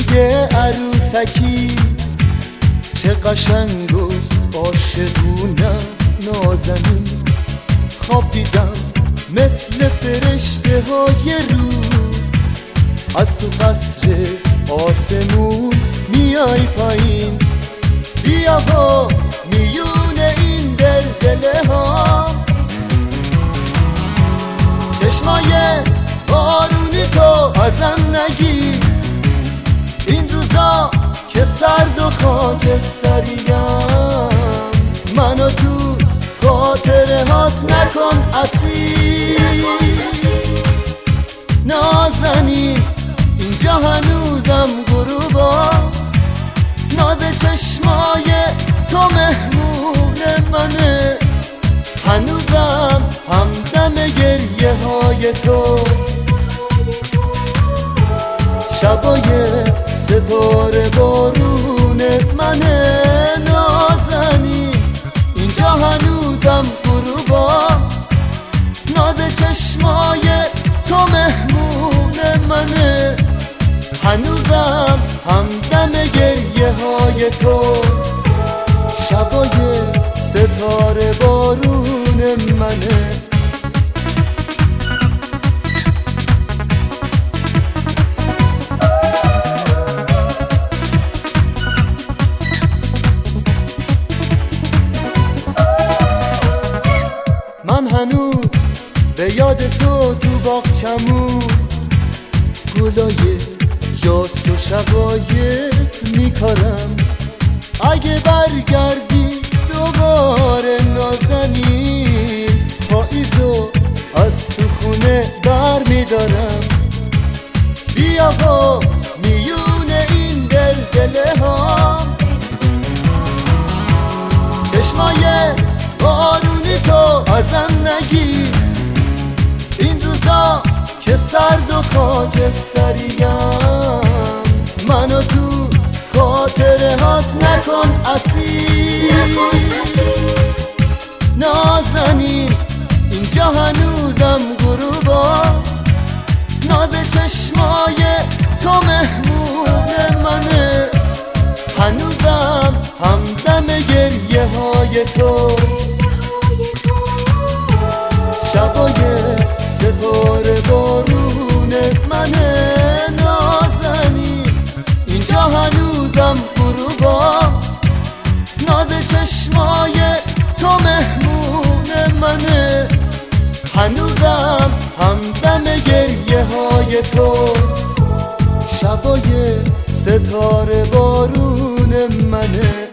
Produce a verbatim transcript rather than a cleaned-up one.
یه عروسکی چه قشنگ و عاشقونه است نازنین. خواب دیدم مثل فرشته های روز از تو قصر آسمون میای پایین. بیا و میون این دل دله ها چشمای بارونی تو ازم نگیر. این روزا که سرد و خاکستریم منو تو خاطره هات نکن اسیر. نازنین اینجا هنوزم غروبا، ناز چشمای تو مهمون منه. هنوزم همدم گریه های تو، شبای ستاره بارون منه. نازنین اینجا هنوزم غروبا، ناز چشمای تو مهمون منه. هنوزم همدم گریه های تو، شبای ستاره بارون منه. من هنوز به یاد تو تو باغچمون گلای یاس و شقایق میکارم. اگه برگردی دوباره نازنین، پاییزو از تو خونه بر میدارم. بیا و میون این دل دله ها چشمای بارونی تو ازم نگیر. این روزا که سرد و خاکستریم منو تو خاطره هات نکن اسیر. نازنین اینجا هنوزم غروبا، ناز چشمای تو مهمون منه. هنوزم همدم گریه های تو، شبای ستاره بارون منه. نازنین اینجا هنوزم غروبا، ناز چشمای تو مهمون منه. هنوزم همدم گریه های تو، شبای ستاره بارون منه.